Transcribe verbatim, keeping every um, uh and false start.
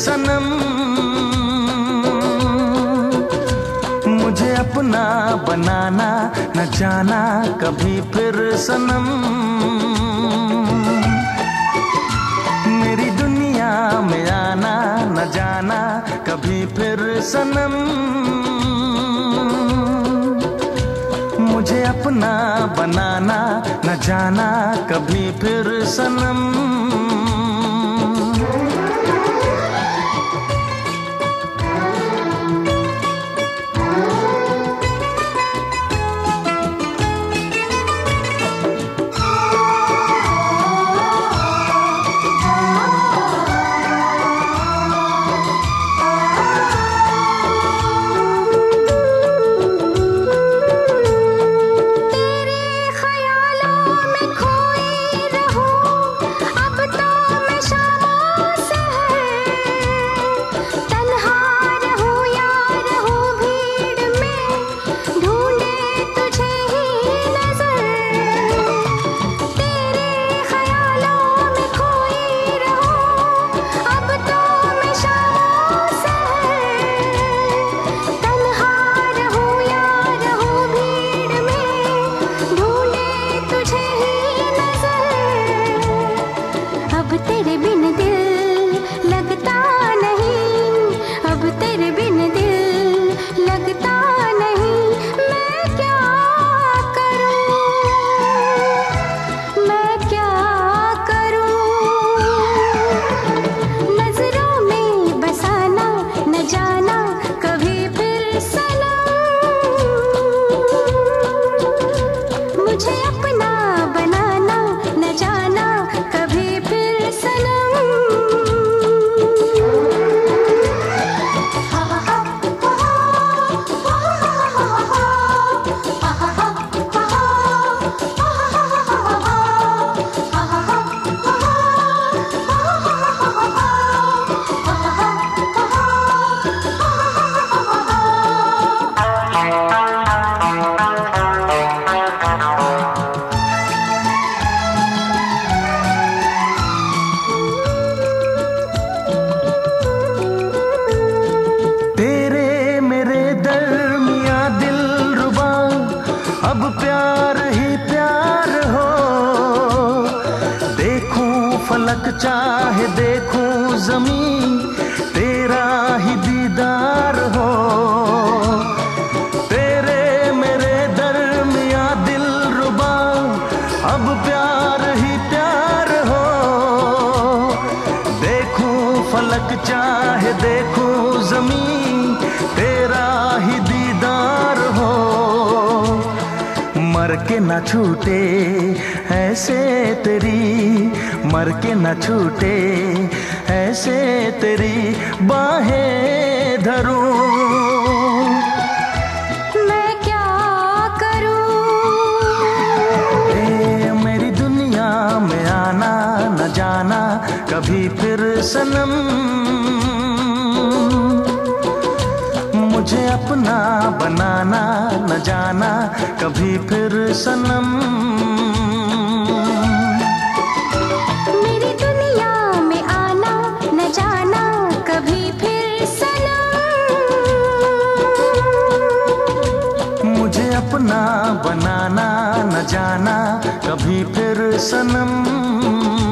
सनम, मुझे अपना बनाना न जाना कभी फिर सनम। मेरी दुनिया में आना न जाना कभी फिर सनम, मुझे अपना बनाना न जाना कभी फिर सनम। तेरे बिन दिल लगता नहीं, अब तेरे बिन दिल लगता नहीं। मैं क्या करूं, मैं क्या करूं। नजरों में बसाना न जाना कभी फिर सनम, मुझे अपना बनाना न जाना कभी फिर सनम। अब प्यार ही प्यार हो, देखूं फलक चाहे देखूं ज़मीं, तेरा ही दीदार हो। तेरे मेरे दरमिया दिल रुबा, अब प्यार ही प्यार हो, देखूं फलक चाहे देखूं ज़मीं, तेरा ही दीदार हो। मर के न छूटे ऐसे तेरी, मर के न छूटे ऐसे तेरी बाहें धरूं। मैं क्या करूं, ए मेरी दुनिया में आना न जाना कभी फिर सनम, मुझे अपना बनाना न जाना कभी फिर सनम। मेरी दुनिया में आना न जाना कभी फिर सनम, मुझे अपना बनाना न जाना कभी फिर सनम।